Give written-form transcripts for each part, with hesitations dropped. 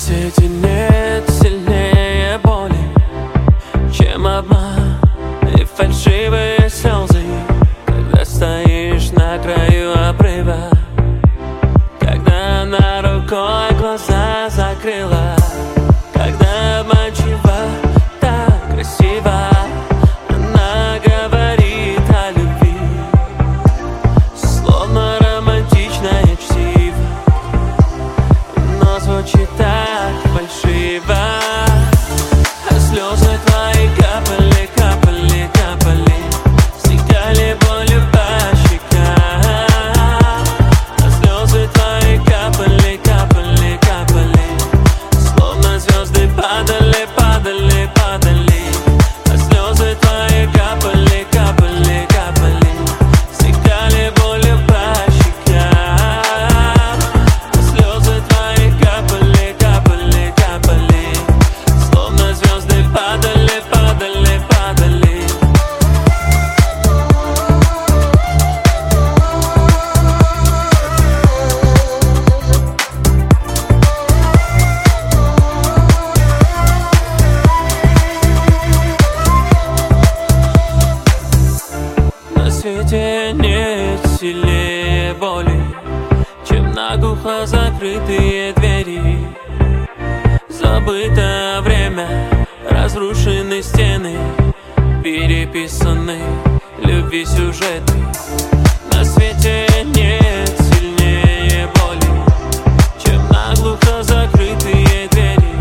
свете нет сильнее боли, чем обман и фальшивые слезы. Когда стоишь на краю обрыва, когда она рукой глаза закрыла, когда обманчиво, так красиво она говорит о любви, словно романтичное чтиво, но звучит так фальшиво. А слезы твои капали, капали, капали, стекали болью по щекам. А слезы твои капали, капали, капали, словно звезды падали, падали, падали. А слезы твои капали, капали, капали, стекали болью по щекам. А слезы твои капали, капали, капали, словно звезды падали, падали, падали. На свете нет сильнее боли, чем наглухо закрытые двери. Забыто время, разрушены стены, переписаны любви сюжеты. На свете нет сильнее боли, чем наглухо закрытые двери.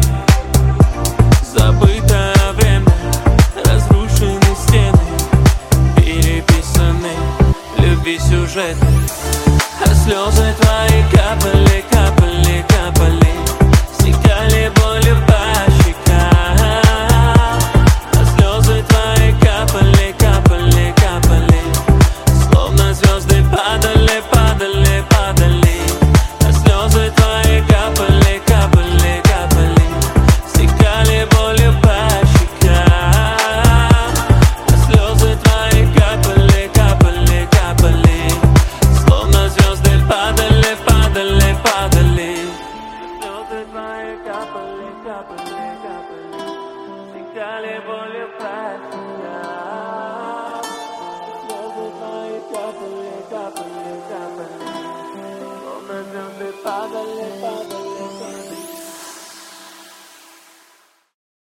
Забыто время, разрушены стены, переписаны любви сюжеты. А слезы твои капали, капали, капали, стекали болью по щекам. А слезы твои капали, капали, капали, словно звезды падали, падали, падали. А слезы твои капали, капали, капали, стекали болью по щекам. А слезы твои капали, капали, капали, словно звезды падали, падали, падали. Слезы твои капали, капали, капали, стекали болью по щекам. Слезы твои капали, капали, капали, словно звезды падали.